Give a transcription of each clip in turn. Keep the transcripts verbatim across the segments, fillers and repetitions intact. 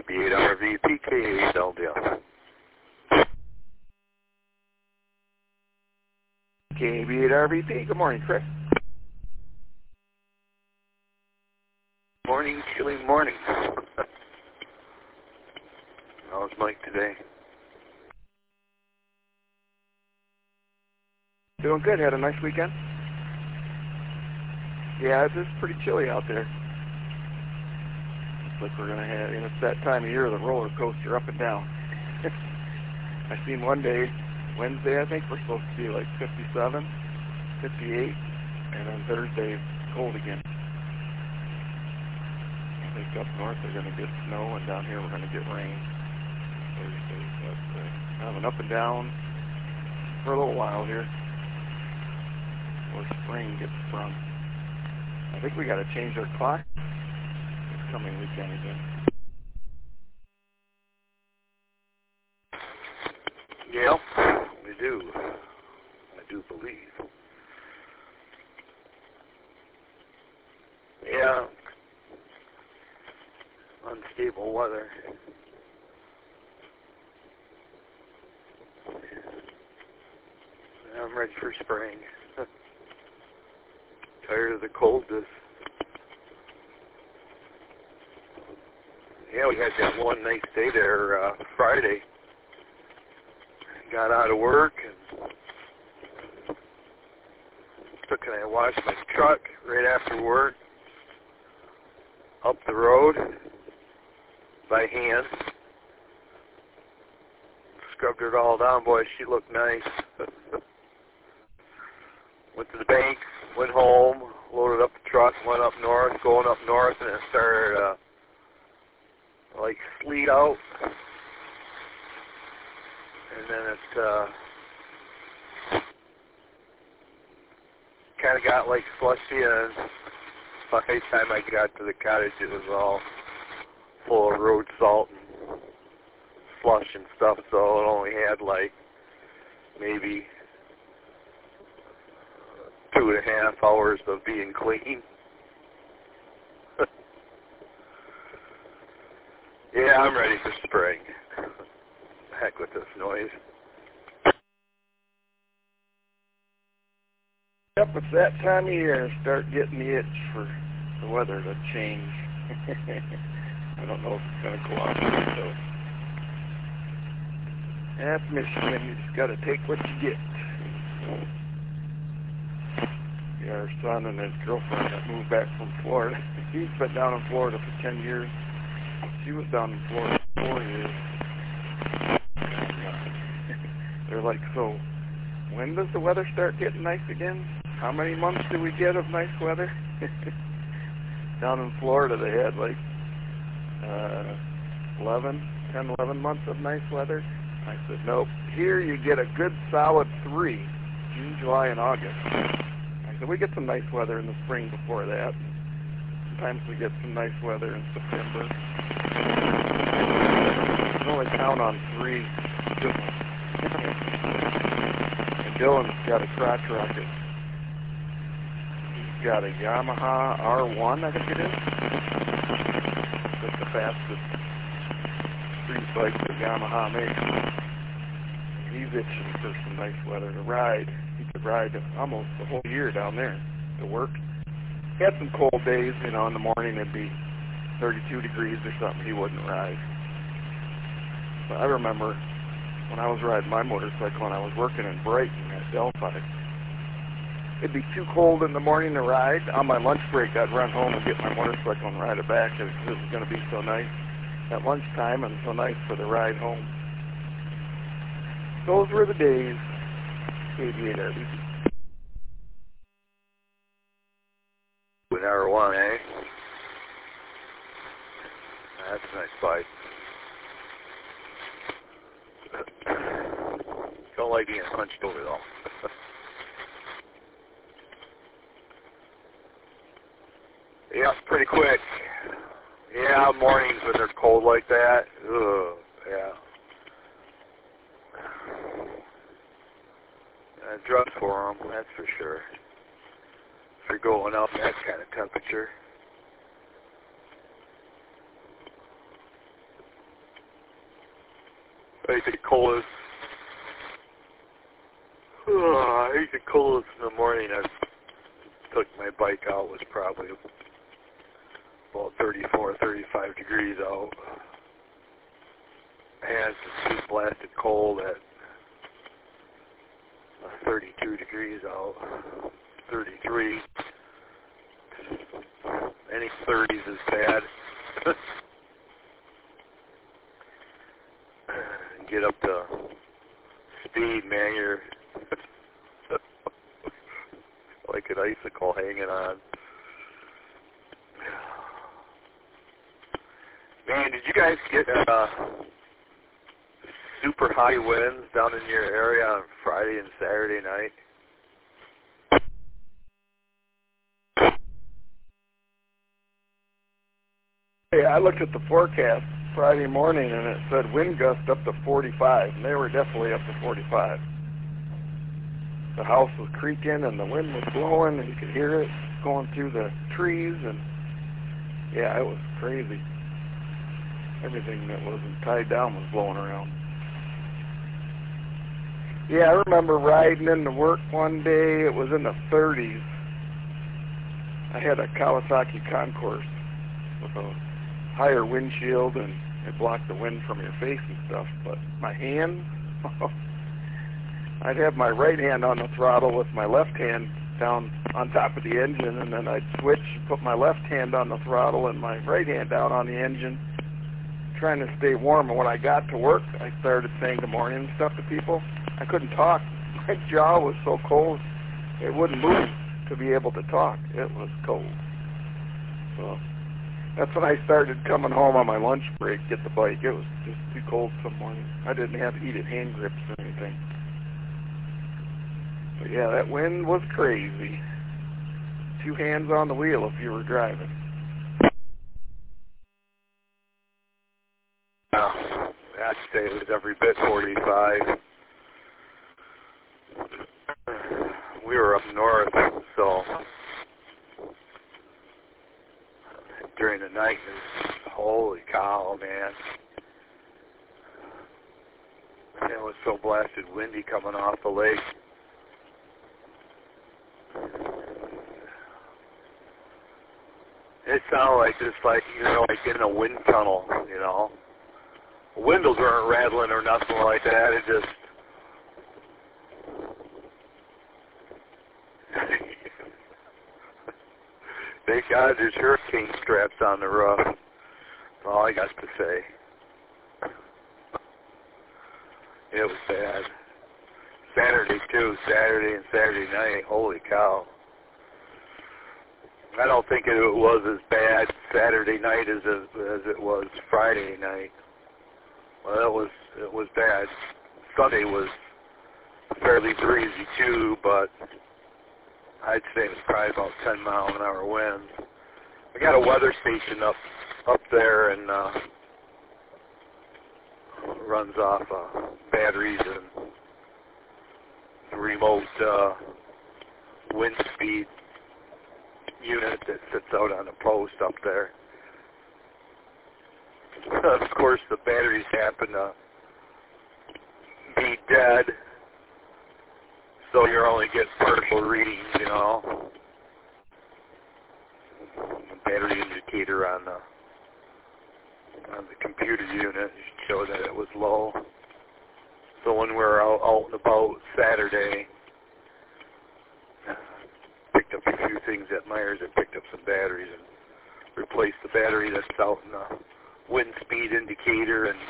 B eight R V P K eight Delta. K B eight R V P, good morning, Chris. Morning, chilly morning. How's Mike today? Doing good, had a nice weekend? Yeah, it's just pretty chilly out there. Looks like we're going to have, and it's that time of year, the roller coaster up and down. I seen one day, Wednesday I think, we're supposed to be like fifty-seven, fifty-eight, and then Thursday, cold again. I think up north they're going to get snow, and down here we're going to get rain Thursday. But uh, kind of an up and down for a little while here, before spring gets sprung. I think we got to change our clock this coming weekend again. Yeah, we do. I do believe. Yeah. Unstable weather. I'm ready for spring. Tired of the coldness. Yeah, we had that one nice day there uh, Friday. Got out of work and took and I washed my truck right after work. Up the road by hand. Scrubbed it all down, boy. She looked nice. Went to the bank, went home, loaded up the truck, went up north, going up north, and it started uh, like sleet out. And then it uh, kind of got like slushy, and by the time I got to the cottage, it was all full of road salt and slush and stuff, so it only had like maybe two and a half hours of being clean. Yeah, I'm ready for spring. Heck with this noise. Yep, it's that time of year. Start getting the itch for the weather to change. I don't know if it's going to go on. So that's Michigan. You just got to take what you get. Yeah, our son and his girlfriend that moved back from Florida. He's been down in Florida for ten years. She was down in Florida for four years. They're like, so when does the weather start getting nice again? How many months do we get of nice weather? Down in Florida they had like uh, eleven, ten, eleven months of nice weather. I said, nope. Here you get a good solid three, June, July, and August. I said, we get some nice weather in the spring before that. Sometimes we get some nice weather in September. You can only count on three good ones. And Dylan's got a crotch rocket. He's got a Yamaha R one, I think it is. That's the fastest street bike that Yamaha makes. He's itching for some nice weather to ride. He could ride almost the whole year down there to work. He had some cold days, you know, in the morning it'd be thirty-two degrees or something, he wouldn't ride. But I remember when I was riding my motorcycle and I was working in Brighton at Delphi, it'd be too cold in the morning to ride. On my lunch break, I'd run home and get my motorcycle and ride it back because it was going to be so nice at lunchtime and so nice for the ride home. Those were the days. K B eight R V P. With R one, eh? That's a nice bike. Don't like being hunched over though. Yeah, pretty quick. Yeah, mornings when they're cold like that. Ugh, yeah. Uh, drugs for them, that's for sure. If you're going up that kind of temperature. I ate the colas. Oh, I ate the colas in the morning. I took my bike out. It was probably about thirty-four, thirty-five degrees out. And it's blasted cold at thirty-two degrees out, thirty-three. Any thirties is bad. Get up to speed, man, you're like an icicle hanging on. Man, did you guys get uh, super high winds down in your area on Friday and Saturday night? Hey, I looked at the forecast Friday morning, and it said wind gust up to forty-five, and they were definitely up to forty-five. The house was creaking, and the wind was blowing, and you could hear it going through the trees, and yeah, it was crazy. Everything that wasn't tied down was blowing around. Yeah, I remember riding into work one day. It was in the thirties. I had a Kawasaki Concourse with a higher windshield, and it blocked the wind from your face and stuff. But my hand, I'd have my right hand on the throttle with my left hand down on top of the engine, and then I'd switch and put my left hand on the throttle and my right hand down on the engine, trying to stay warm. And when I got to work, I started saying good morning and stuff to people. I couldn't talk. My jaw was so cold, it wouldn't move to be able to talk. It was cold. So that's when I started coming home on my lunch break, get the bike. It was just too cold some morning. I didn't have heated hand grips or anything. But yeah, that wind was crazy. Two hands on the wheel if you were driving. Uh, I'd say it was every bit forty-five. We were up north, so during the night, it was, holy cow, man. It was so blasted windy coming off the lake. It sounded like just like, you know, like in a wind tunnel, you know. Windows weren't rattling or nothing like that. It just... Thank God there's hurricane straps on the roof. That's all I got to say. It was bad. Saturday, too. Saturday and Saturday night. Holy cow. I don't think it was as bad Saturday night as as, as it was Friday night. Well, it was it was bad. Sunday was fairly breezy too, but I'd say it was probably about ten mile an hour winds. We got a weather station up up there, and uh, runs off uh, batteries and remote uh, wind speed unit that sits out on a post up there. Of course, the batteries happen to be dead, so you're only getting partial readings, you know. The battery indicator on the on the computer unit showed that it was low. So when we were out, out and about Saturday, picked up a few things at Myers and picked up some batteries and replaced the battery that's out in the wind speed indicator, and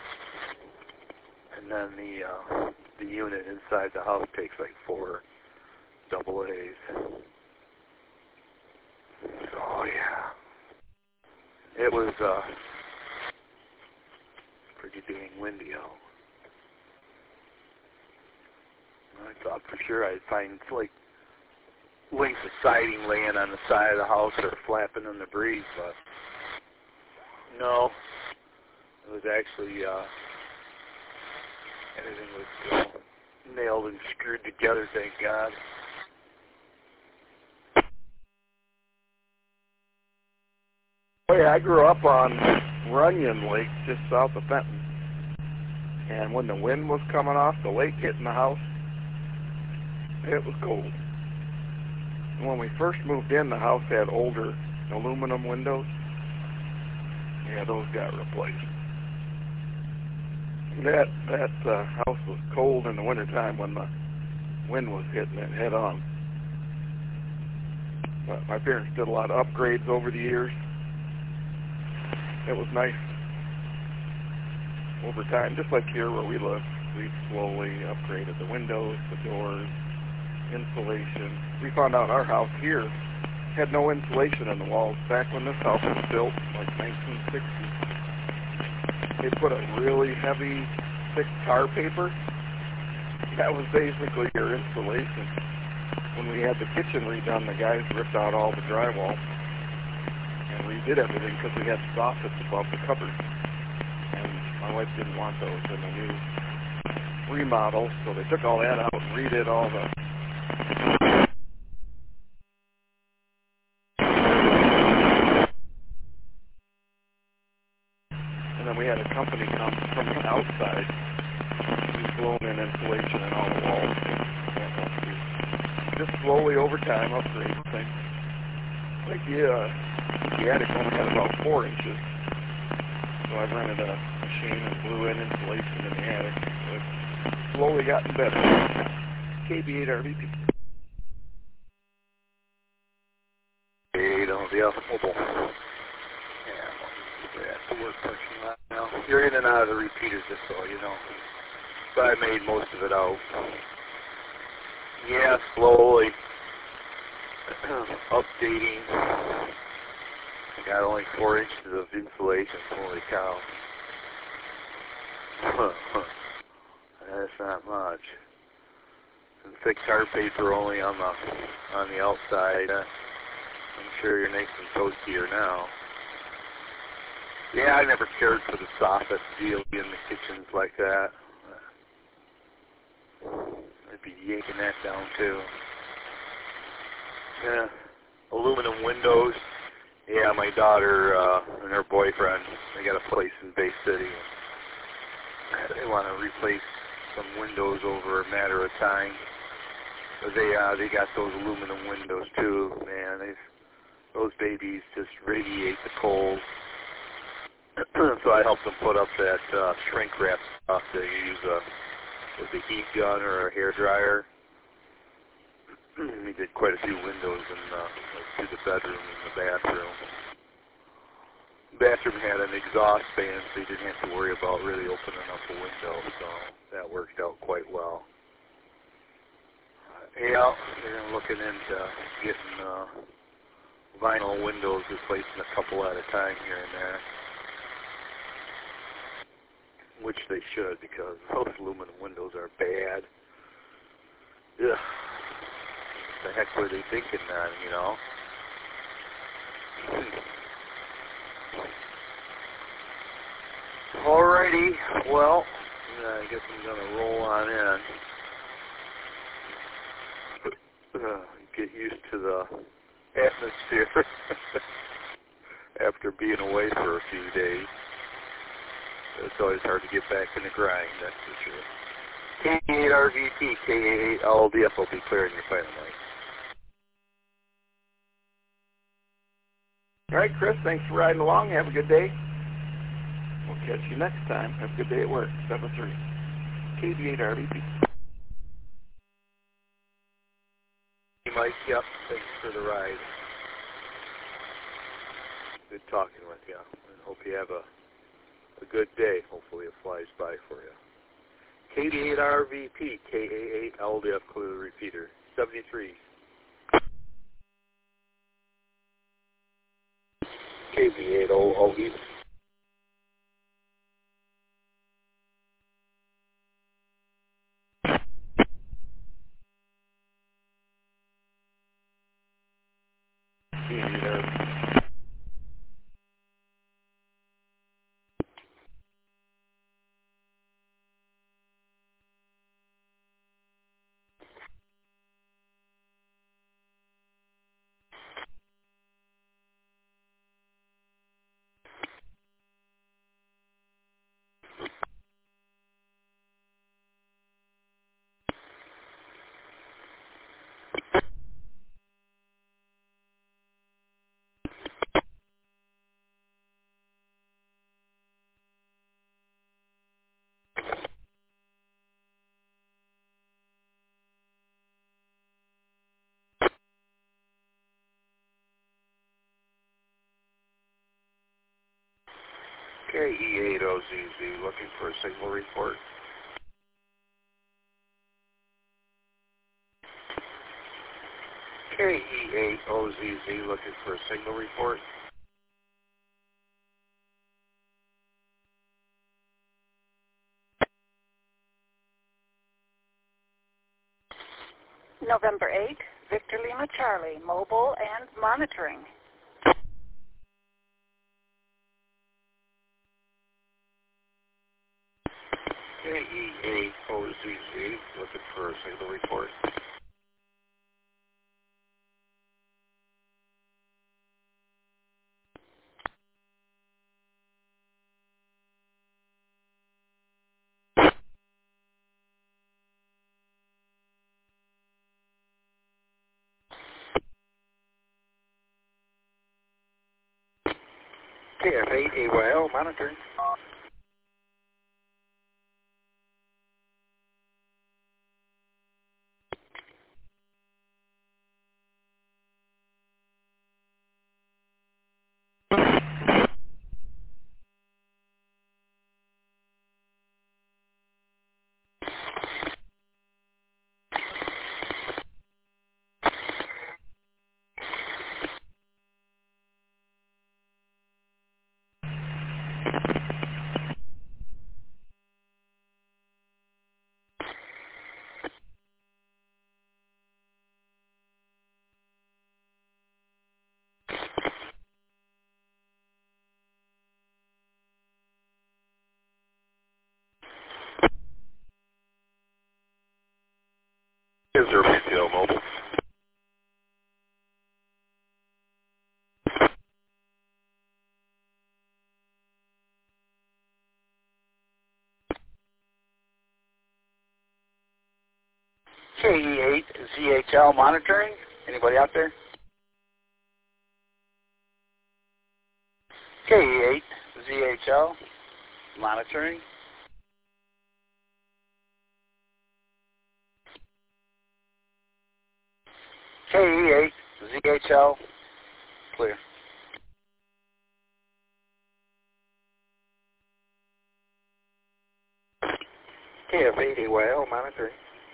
and then the uh, the unit inside the house takes like four double A's. Oh yeah, it was uh, pretty dang windy out. I thought for sure I'd find like lengths of siding laying on the side of the house or flapping in the breeze, but no, it was actually, uh, everything was uh, nailed and screwed together, thank God. Oh yeah, I grew up on Runyon Lake, just south of Fenton. And when the wind was coming off the lake hitting the house, it was cold. And when we first moved in, the house had older aluminum windows. Yeah, those got replaced. That that uh, house was cold in the wintertime when the wind was hitting it head on. But my parents did a lot of upgrades over the years. It was nice over time, just like here where we live. We slowly upgraded the windows, the doors, insulation. We found out our house here had no insulation in the walls. Back when this house was built, like nineteen sixty, they put a really heavy, thick tar paper. That was basically your insulation. When we had the kitchen redone, the guys ripped out all the drywall and redid everything because we had soffits above the cupboards. And my wife didn't want those in the new remodel, so they took all that out and redid all the and then we had a company come from the outside. We've blown in insulation in all the walls. Just slowly over time upgrade things. Like the, uh, the attic only had about four inches. So I rented a machine and blew in insulation in the attic. So it's slowly gotten better. K B eight R V P. eight on the Alpha Mobile. Yeah, that's the work parking lot now. You're in and out of the repeaters, just so you know. But I made most of it out. Yeah, slowly updating. I got only four inches of insulation. Holy cow. That's not much. And thick tar paper only on the on the outside. Uh, I'm sure you're nice and toastier now. Yeah, I never cared for the soffit deal in the kitchens like that. I'd be yanking that down too. Yeah, aluminum windows. Yeah, my daughter uh, and her boyfriend, they got a place in Bay City. They want to replace some windows over a matter of time. But they uh, they got those aluminum windows too. Man, they those babies just radiate the cold. So I helped them put up that uh, shrink wrap stuff that you use a with a heat gun or a hair dryer. We did quite a few windows in uh, like, to the bedroom and the bathroom. The bathroom had an exhaust fan, so you didn't have to worry about really opening up a window, so that worked out quite well. Uh, yeah, they're looking into getting uh, vinyl windows, replacing a couple at a time here and there. Which they should, because those aluminum windows are bad. Ugh. What the heck were they thinking then, you know? Alrighty, well, I guess I'm going to roll on in. Uh, get used to the atmosphere after being away for a few days. It's always hard to get back in the grind, that's for sure. K eight R V P, K eight L D F will be clearing your final light. All right, Chris, thanks for riding along. Have a good day. We'll catch you next time. Have a good day at work. seven three. K B eight R V P. Hey, Mike, yep, thanks for the ride. Good talking with you. I hope you have a A good day. Hopefully it flies by for you. K B eight R V P, K A eight L D F, clear the repeater. seventy-three. K B eight O O E. K E eight O Z Z looking for a signal report. K E eight O Z Z looking for a signal report. November eighth, Victor Lima Charlie, mobile and monitoring. K E eight O Z Z looking for a signal report. K F eight A Y L monitoring. Is there retail mobile? K E eight Z H L monitoring. Anybody out there? K E eight Z H L monitoring. K E eight Z H L clear. K F eight A Y L monitoring.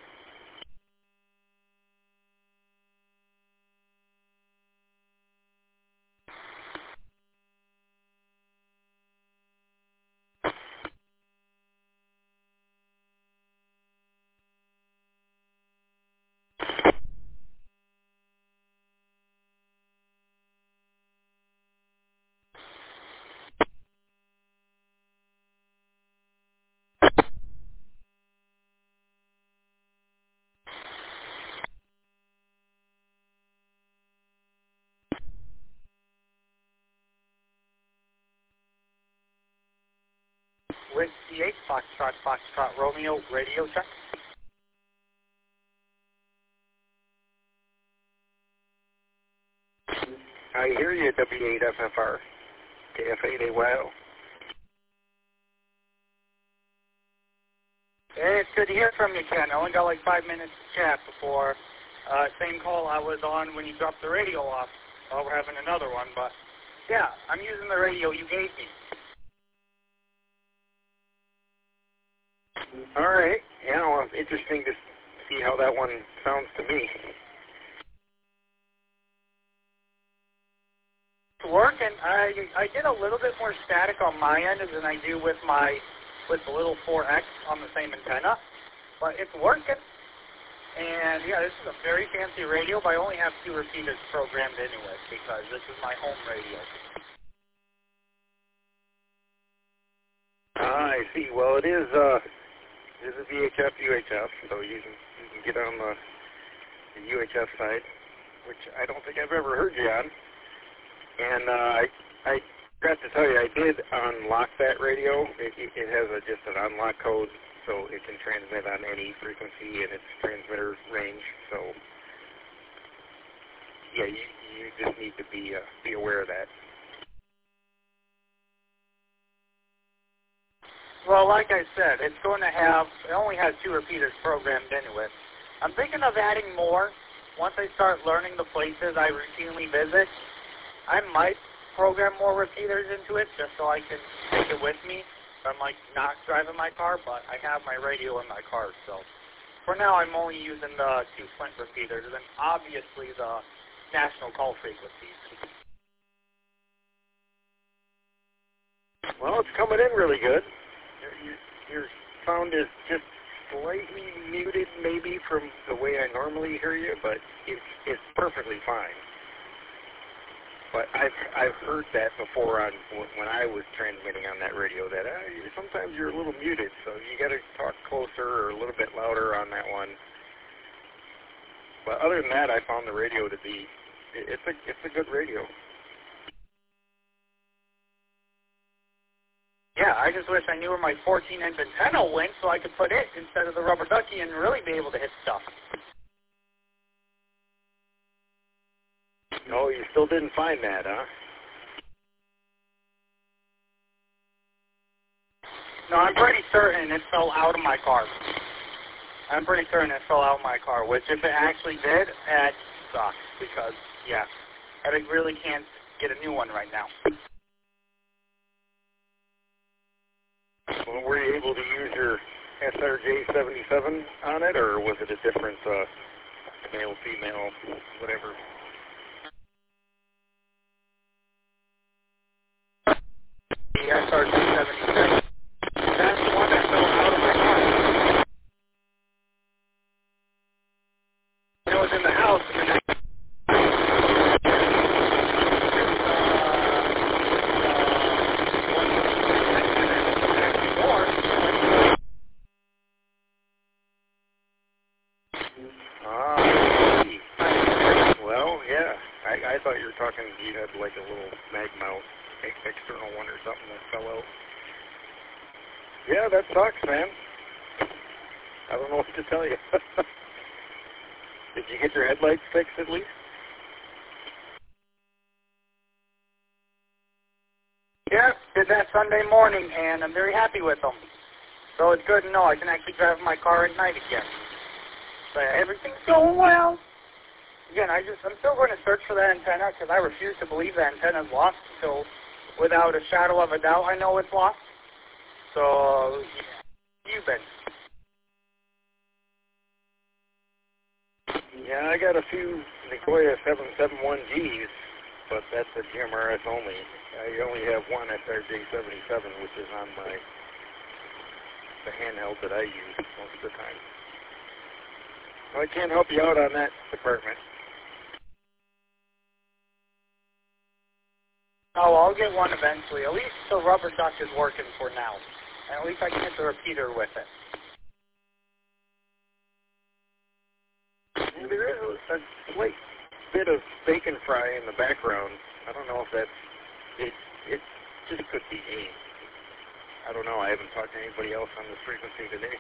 With C eight, Foxtrot, Foxtrot, Romeo, radio check. I hear you, W eight F F R. K F eight A Y L. Hey, it's good to hear from you, Ken. I only got like five minutes to chat before uh, same call I was on when you dropped the radio off. Oh, we're having another one, but yeah, I'm using the radio you gave me. All right. Yeah, well, it's interesting to see how that one sounds to me. It's working. I I did a little bit more static on my end than I do with my with the little four X on the same antenna, but it's working. And yeah, this is a very fancy radio, but I only have two repeaters programmed anyway because this is my home radio. Ah, I see. Well, it is. Uh, it is a V H F U H F, so you can you can get on the, the U H F side, which I don't think I've ever heard you on. And uh, I I forgot to tell you, I did unlock that radio. It, it has a, just an unlock code, so it can transmit on any frequency in its transmitter range. So yeah, you you just need to be uh, be aware of that. Well, like I said, it's going to have, it only has two repeaters programmed anyway. I'm thinking of adding more. Once I start learning the places I routinely visit, I might program more repeaters into it just so I can take it with me. I'm like not driving my car, but I have my radio in my car. So for now, I'm only using the two Flint repeaters, and then obviously the national call frequencies. Well, it's coming in really good. Your, your, your sound is just slightly muted maybe from the way I normally hear you, but it's, it's perfectly fine. But I've, I've heard that before on when I was transmitting on that radio, that uh, sometimes you're a little muted, so you got to talk closer or a little bit louder on that one. But other than that, I found the radio to be, it's a, it's a good radio. Yeah, I just wish I knew where my fourteen inch antenna went so I could put it instead of the rubber ducky and really be able to hit stuff. No, you still didn't find that, huh? No, I'm pretty certain it fell out of my car. I'm pretty certain it fell out of my car, which if it actually did, that sucks because, yeah, I really can't get a new one right now. Well, were you able to use your S R J seventy-seven on it, or was it a different uh, male, female, whatever? The S R J seventy-seven. That's the one that fell out of my car. It was in the house, and then I thought you were talking, you had like a little mag mount, external one or something that fell out. Yeah, that sucks, man. I don't know what to tell you. Did you get your headlights fixed at least? Yeah, did that Sunday morning, and I'm very happy with them. So it's good to know I can actually drive my car at night again. So everything's going well. Again, I just, I'm still going to search for that antenna because I refuse to believe that antenna's lost until, without a shadow of a doubt, I know it's lost. So, yeah, you've been. Yeah, I got a few Nicoya seven seventy-one Gs, but that's a G M R S only. I only have one S R J seventy-seven, which is on my the handheld that I use most of the time. So I can't help you out on that department. Oh, I'll get one eventually. At least the rubber duck is working for now. And at least I can hit the repeater with it. There is a, a slight bit of bacon fry in the background. I don't know if that's, it, it just could be me. I don't know. I haven't talked to anybody else on this frequency today.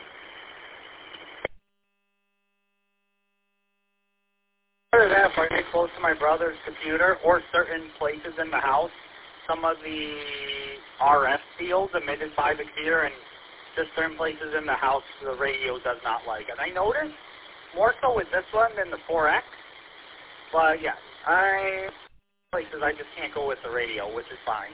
Other than that, if I get close to my brother's computer or certain places in the house, some of the R F fields emitted by the computer and just certain places in the house the radio does not like. And I noticed more so with this one than the four X. But yeah, I places I just can't go with the radio, which is fine.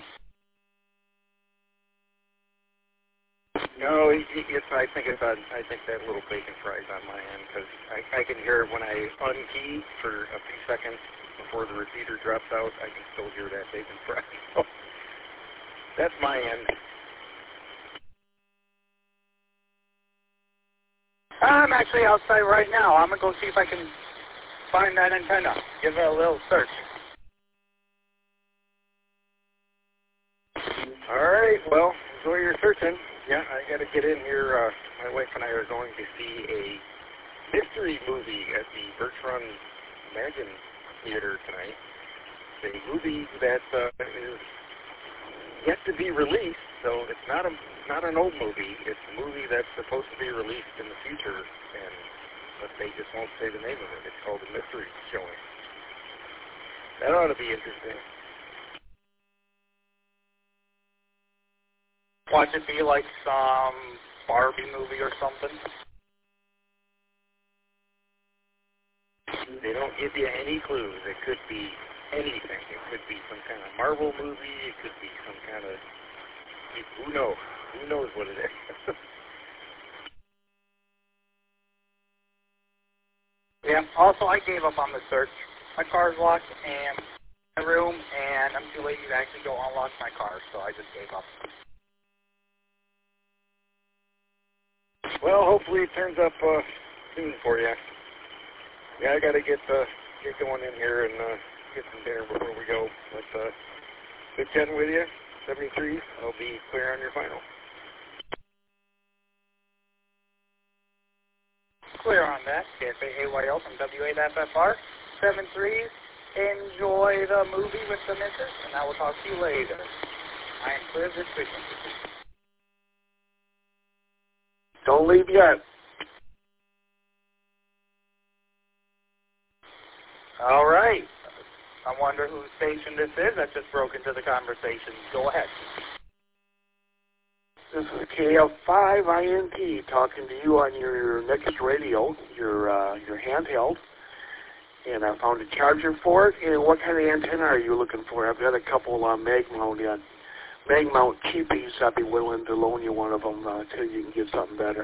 No, it, it's, I think it's on, I think that little bacon fry's on my end because I, I can hear it when I unkey for a few seconds before the repeater drops out. I can still hear that bacon fry. So that's my end. I'm actually outside right now. I'm gonna go see if I can find that antenna. Give it a little search. All right. Well, enjoy your searching. Yeah, I got to get in here. Uh, my wife and I are going to see a mystery movie at the Birch Run Imagine Theater tonight. It's a movie that uh, is yet to be released, so it's not a not an old movie. It's a movie that's supposed to be released in the future, and but they just won't say the name of it. It's called a mystery showing. That ought to be interesting. Watch it be like some Barbie movie or something. They don't give you any clues. It could be anything. It could be some kind of Marvel movie. It could be some kind of, who knows? Who knows what it is? Yeah, also I gave up on the search. My car's locked and my room, and I'm too lazy to actually go unlock my car, so I just gave up. Well, hopefully it turns up uh, soon for you. Yeah, I got to get uh, get going in here and uh, get some dinner before we go. But uh, good chatting with you. seventy-three, I'll be clear on your final. Clear on that. K F A A Y L from W eight F F R. seven three. Enjoy the movie with the missus, and I will talk to you later. I am clear of this frequency. Don't leave yet. All right. I wonder whose station this is that just broke into the conversation. Go ahead. This is K F five I N T talking to you on your Nexus radio, your uh, your handheld. And I found a charger for it. And what kind of antenna are you looking for? I've got a couple uh, mag mount uh, mag mount cheapies. I'd be willing to loan you one of them uh, until you can get something better.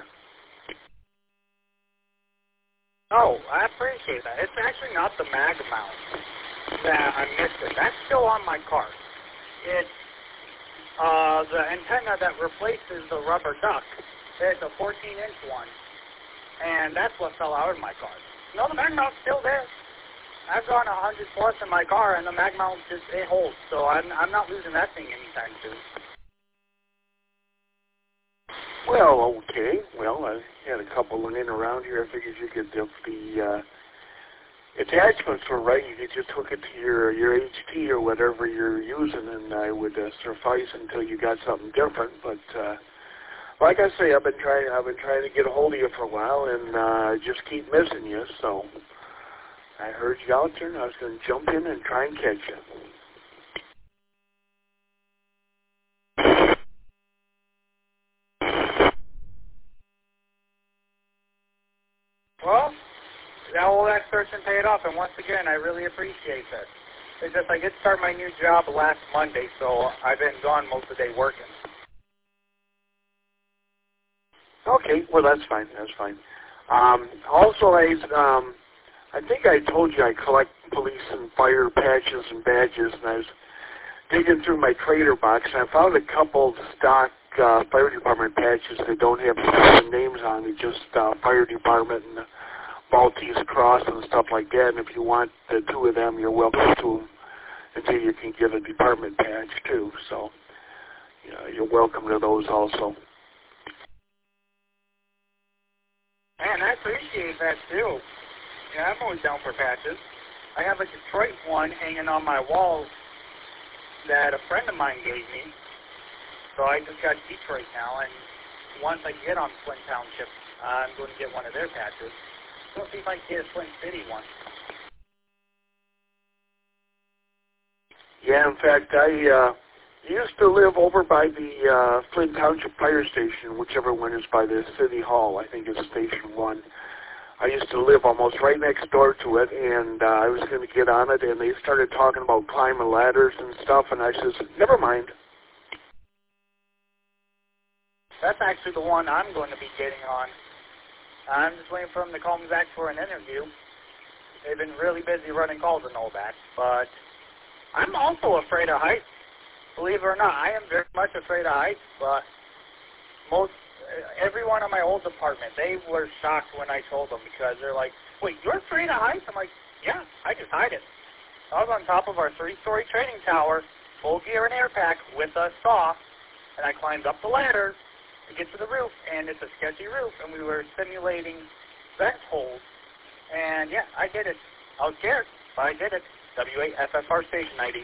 Oh, I appreciate that. It's actually not the mag mount that I'm missing. That's still on my car. It's uh, the antenna that replaces the rubber duck. It's a fourteen inch one, and that's what fell out of my car. No, the mag mount's still there. I've gone one hundred plus in my car, and the mag mount just, it holds. So I'm, I'm not losing that thing anytime soon. Well, okay. Well, I had a couple laying around here. I figured you could, if the uh, attachments were right, you could just hook it to your your H T or whatever you're using, and I would uh, suffice until you got something different. But uh, like I say, I've been trying. I've been trying to get a hold of you for a while, and uh, just keep missing you. So I heard you out there, and I was going to jump in and try and catch you. Well, all that searching paid off, and once again, I really appreciate that. It's just I did start my new job last Monday, so I've been gone most of the day working. Okay, well that's fine. That's fine. Um, also, I um, I think I told you I collect police and fire patches and badges, and I was digging through my trader box, and I found a couple stock uh, fire department patches that don't have names on it, just uh, fire department and the Maltese Cross and stuff like that. And if you want the two of them, you're welcome to them until you can get a department patch too. So, you know, you're welcome to those also. Man, I appreciate that too. Yeah, I'm always down for patches. I have a Detroit one hanging on my wall that a friend of mine gave me. So I just got Detroit now, and once I get on Flint Township, I'm going to get one of their patches. We'll see if I can get a Flint City one. Yeah, in fact, I uh, used to live over by the uh, Flint Township Fire Station, whichever one is by the City Hall. I think it's Station one. I used to live almost right next door to it, and uh, I was going to get on it, and they started talking about climbing ladders and stuff, and I says, never mind. That's actually the one I'm going to be getting on. I'm just waiting for them to call me back for an interview. They've been really busy running calls and all that, but I'm also afraid of heights. Believe it or not, I am very much afraid of heights, but most, everyone in my old department, they were shocked when I told them because they're like, wait, you're afraid of heights? I'm like, yeah, I just hide it. I was on top of our three-story training tower, full gear and air pack with a saw, and I climbed up the ladder to get to the roof, and it's a sketchy roof, and we were simulating vent holes. And yeah, I did it. I was scared, but I did it. W eight F F R Station ninety.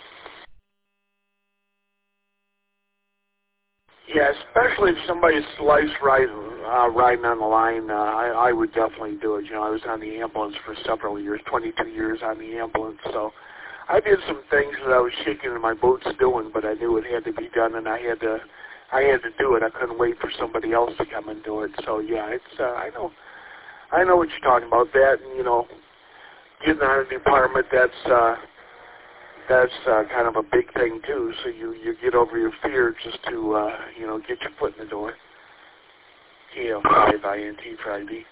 Yeah, especially if somebody's life riding, uh, riding on the line, uh, I, I would definitely do it. You know, I was on the ambulance for several years, twenty-two years on the ambulance, so I did some things that I was shaking in my boots doing, but I knew it had to be done, and I had to, I had to do it. I couldn't wait for somebody else to come and do it. So yeah, it's, uh, I know, I know what you're talking about. That, and you know, getting on a department that's, uh, that's uh, kind of a big thing too. So you, you get over your fear just to uh, you know get your foot in the door. K F five I N T Friday.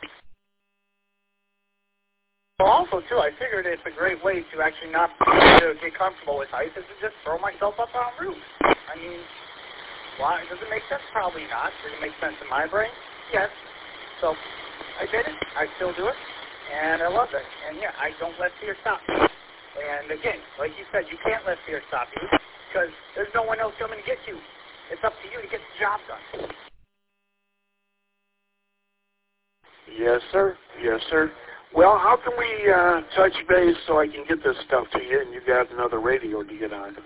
Well, also too, I figured it's a great way to actually not to get comfortable with heights is to just throw myself up on roofs. I mean, why does it make sense? Probably not. Does it make sense in my brain? Yes. So I did it. I still do it, and I love it. And yeah, I don't let fear stop me. And again, like you said, you can't let fear stop you because there's no one else coming to get you. It's up to you to get the job done. Yes, sir. Yes, sir. Well, how can we uh, touch base so I can get this stuff to you and you got another radio to get on?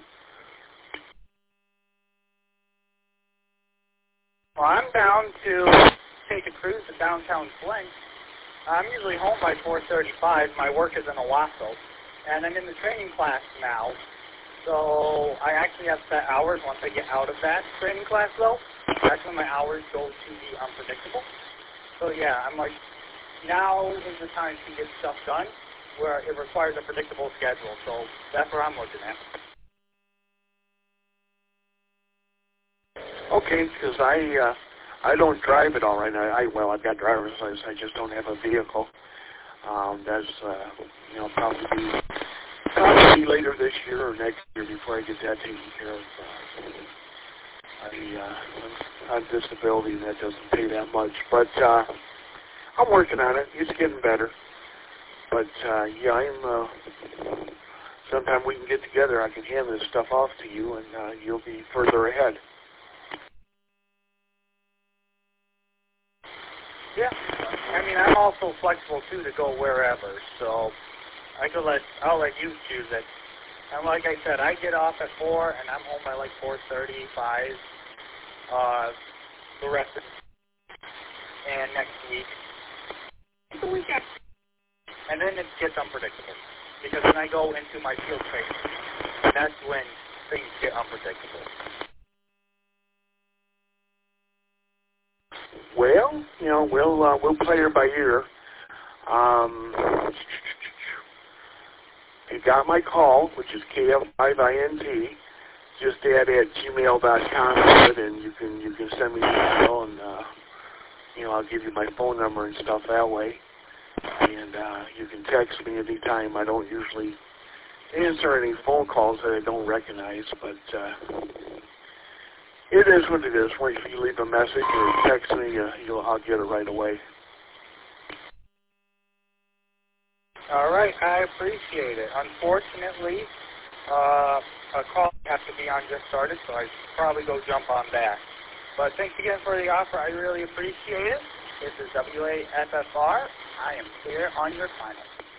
Well, I'm down to take a cruise to downtown Flint. I'm usually home by four thirty-five. My work is in Owasso, and I'm in the training class now. So I actually have set hours once I get out of that training class, though. That's when my hours go to the unpredictable. So, yeah, I'm like, now is the time to get stuff done where it requires a predictable schedule. So that's where I'm looking at. Okay, because I uh, I don't drive it all right. I, I well, I've got driver's license. I just don't have a vehicle. Um, that's uh, you know probably be, probably later this year or next year before I get that taken care of. Uh, I uh, on disability that doesn't pay that much, but. Uh, I'm working on it. It's getting better. But, uh, yeah, I'm, uh, sometime we can get together. I can hand this stuff off to you, and uh, you'll be further ahead. Yeah. I mean, I'm also flexible, too, to go wherever. So I could let, I'll let you choose it. And like I said, I get off at four, and I'm home by, like, four thirty-five uh, the rest of and next week. The weekend. And then it gets unpredictable. Because when I go into my field training, that's when things get unpredictable. Well, you know, we'll uh, we'll play her by ear. Um, you got my call, which is K F five I N T. Just add at gmail dot com and you can you can send me an email and uh, you know I'll give you my phone number and stuff that way. And uh, you can text me anytime. I don't usually answer any phone calls that I don't recognize, but uh, it is what it is. If you leave a message or text me, uh, you'll, I'll get it right away. All right, I appreciate it. Unfortunately, uh, a call has to be on just started, so I should probably go jump on that. But thanks again for the offer. I really appreciate it. This is W A F F R. I am clear on your final.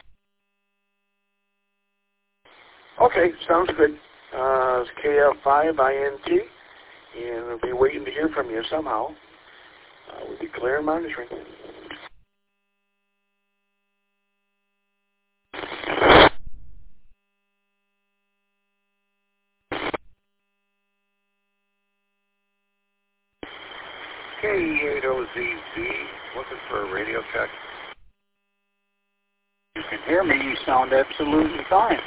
Okay, sounds good. Uh, it's K F five I N T, and I'll be waiting to hear from you somehow. Uh, we'll be clear and monitoring. K E eight O Z Z, looking for a radio check. You can hear me. You sound absolutely fine.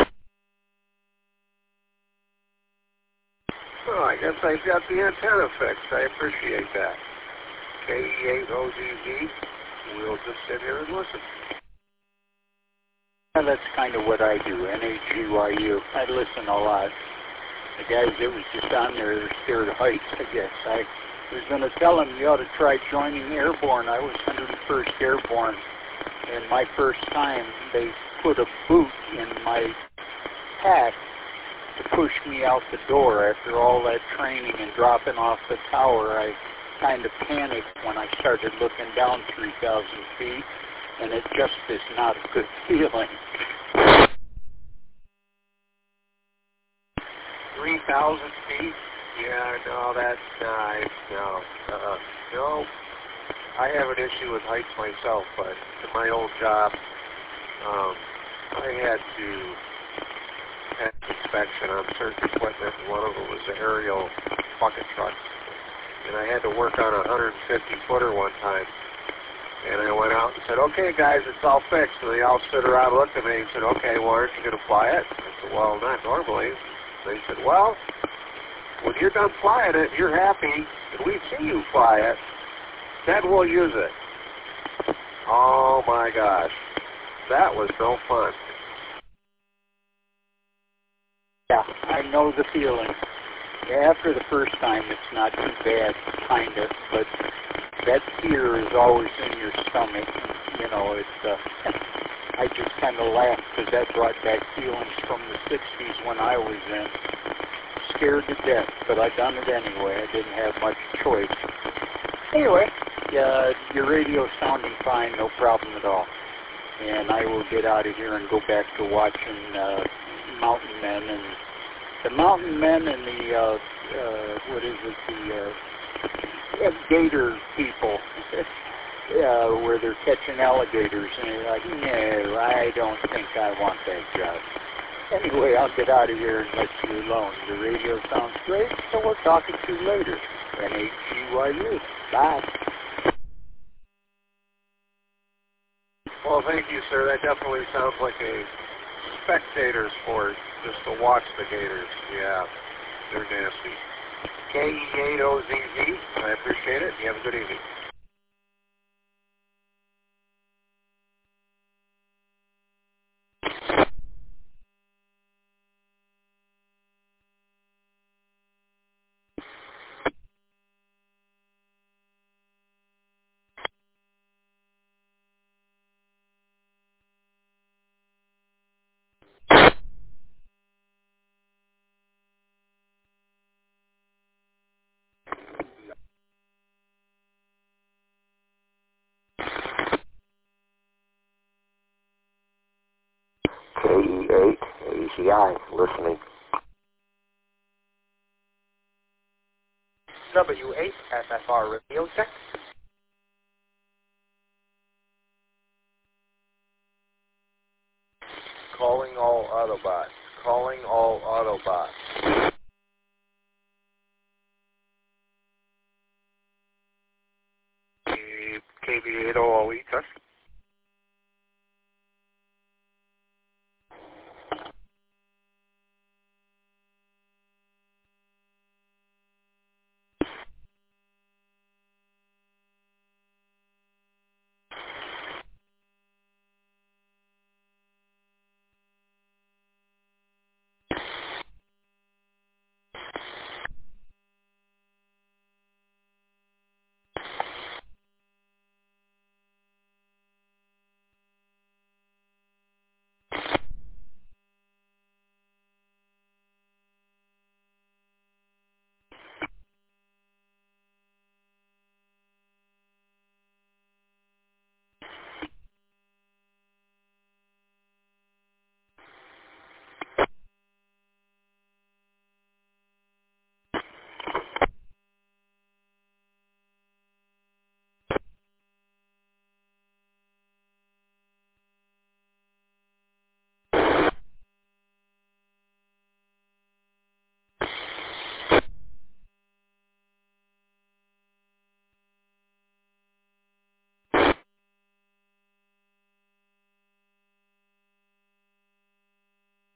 Well, I guess I've got the antenna fixed. I appreciate that. K E eight O Z Z, we'll just sit here and listen. Well, that's kind of what I do, N A G Y U. I listen a lot. The guys that was just on there are scared of heights, I guess. I was going to tell them you ought to try joining Airborne. I was one hundred first Airborne, and my first time they put a boot in my pack to push me out the door. After all that training and dropping off the tower, I kind of panicked when I started looking down three thousand feet, and it just is not a good feeling. three thousand feet? Yeah, no, that's nice. No, uh-uh. No, I have an issue with heights myself, but in my old job, um, I had to have inspection on certain equipment. One of them was the aerial bucket truck, and I had to work on a one hundred fifty footer one time. And I went out and said, okay, guys, it's all fixed. And they all stood around and looked at me and said, okay, well, aren't you going to fly it? I said, well, not normally. They said, well, when you're done flying it, you're happy, and we see you fly it, then we'll use it. Oh, my gosh. That was no fun. Yeah, I know the feeling. After the first time, it's not too bad, kind of, but that fear is always in your stomach. You know, it's, uh, I just kind of laugh because that brought back feelings from the sixties when I was in. Scared to death, but I done it anyway. I didn't have much choice. Anyway, uh, your radio's sounding fine, no problem at all. And I will get out of here and go back to watching uh, Mountain Men and the Mountain Men and the uh, uh, what is it? The uh, gator people, uh, where they're catching alligators, and you're like, no, I don't think I want that job. Anyway, I'll get out of here and let you alone. The radio sounds great, so we'll talk to you later. N H G Y U. Bye. Well, thank you, sir. That definitely sounds like a spectator sport, just to watch the gators. Yeah, they're nasty. K E eight O Z Z, I appreciate it. You have a good evening. K E eight A Z I, listening. W eight S F R radio check. Calling all Autobots. Calling all Autobots.